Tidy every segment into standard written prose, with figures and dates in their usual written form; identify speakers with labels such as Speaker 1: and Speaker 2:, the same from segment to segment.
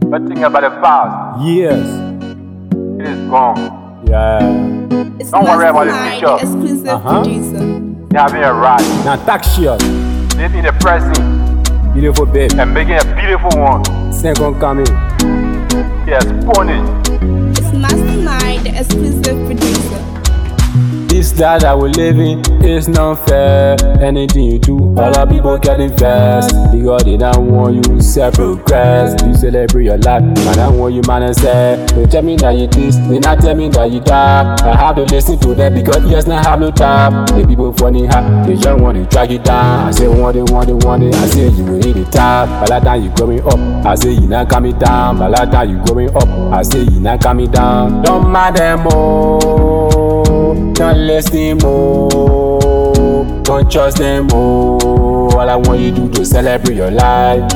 Speaker 1: But think about the past.
Speaker 2: Yes.
Speaker 1: It is gone.
Speaker 2: Yeah.
Speaker 3: It's
Speaker 1: Don't worry about the
Speaker 3: Mastermind,
Speaker 1: future.
Speaker 3: exclusive producer.
Speaker 1: You're having a ride.
Speaker 2: Now tax years.
Speaker 1: Living in the present
Speaker 2: Beautiful babe.
Speaker 1: and making a beautiful one.
Speaker 2: Second coming.
Speaker 1: Yes, punish.
Speaker 3: It's Mastermind, the exclusive producer.
Speaker 2: This life that we living is not fair. Anything you do, all the people get invest. Because they don't want you to self-progress. You celebrate your life, I don't want you man and say. They tell me that you this, they not tell me that you that. I have to listen to them because ears not have no time. The people funny how they just want to drag you down. I say want it. I say you will need the time. By that time you going up, I say you not coming down. By that time you going up, I say you not coming down. Don't mind them all. Don't listen more, don't trust them more. All I want you to do to celebrate your life.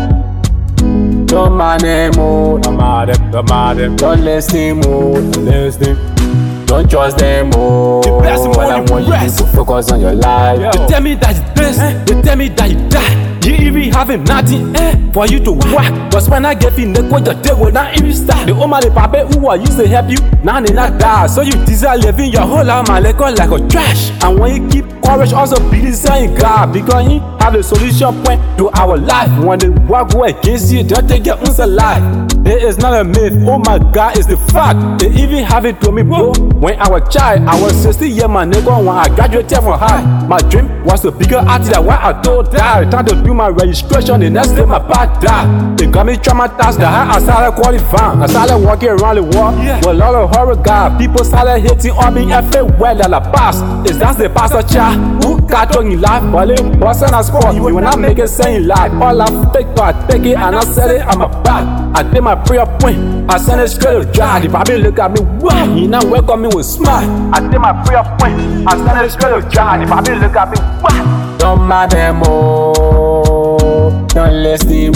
Speaker 2: Don't mind them more, don't mind them. Don't listen more, don't listen. Don't trust them more. All I want you to do to focus on your life.
Speaker 4: They tell me that you this, they tell me that you die. You even having nothing, for you to work. But when I get in the coach, they will not even start. The Oma the Papa who are used to help you, now they not die. So you deserve living your whole life, man, like a trash. And when you keep courage, also be in God. Because He have a solution point to our life. When they walk away against you, they'll take your own life. It is not a myth, oh my God, it's the fact. They even have it to me, bro. When I was a child, I was 60 years, my nigga. When I graduated from high, my dream was to become artist. That's why I told that. Time to do my registration, the next day my back died. They got me traumatized, the high I started qualifying. I started walking around the world with a lot of horror guys. People started hating on me everywhere like a boss. Is that the pastor child who got on in life? But it wasn't a sport, you will not make it saying life. All I fake, but I take it and I sell it, I'm a back. I did my prayer point, I sent it straight to God. They probably look at me, wow, you not welcome me with smile.
Speaker 1: I did my prayer point, I sent it straight to God. They probably look at me, wow.
Speaker 2: Don't mind them more, don't listen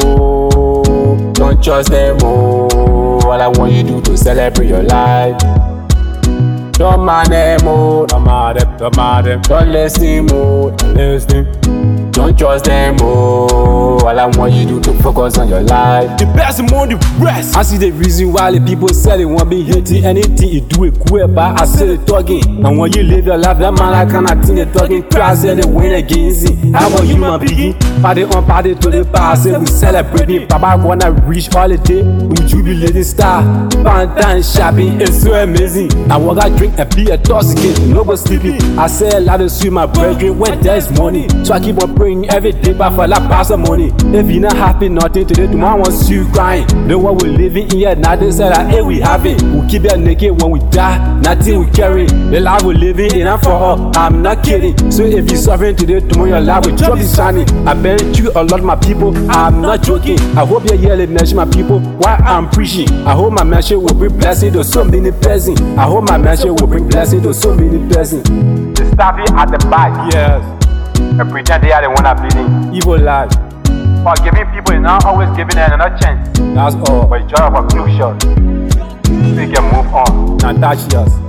Speaker 2: more, don't trust them more. All I want you to do to celebrate your life. Don't mind them more, don't mind them. Don't listen more, don't listen. Don't trust them more. All I want you to do to focus on your life.
Speaker 4: The best among the rest.
Speaker 2: I see the reason why the people say they want me hating. Anything you do it quick, but I say they talking. And when you live your life, that man I cannot think they talking. Cries and they win against it. How about human being? Party on party to the past, we celebrating. Papa wanna reach holiday, we jubilating star. Valentine shopping, it's so amazing. I walk out drink and be a toss again, nobody sleeping. I say a lot of sweet my brethren when there's money. So I keep on praying every day, but for that pass of money. If you're not happy, nothing today, tomorrow wants you crying. The one we living in here, now they say that hey, we have it. We keep it naked when we die, nothing we carry. The life we living in and for her, I'm not kidding. So if you're suffering today, tomorrow your life will just be shining. I been through a lot of my people, I'm not joking. I hope you hear the message, my people, while I'm preaching. I hope my message will bring blessing to so many persons. I hope my message will bring blessing to so many persons.
Speaker 1: They stop it at the back.
Speaker 2: Yes.
Speaker 1: And pretend they are the one that bleeding.
Speaker 2: Evil life.
Speaker 1: But giving people is not always giving them another chance.
Speaker 2: That's all.
Speaker 1: But it's just a conclusion. So you can move on.
Speaker 2: Now that's yours.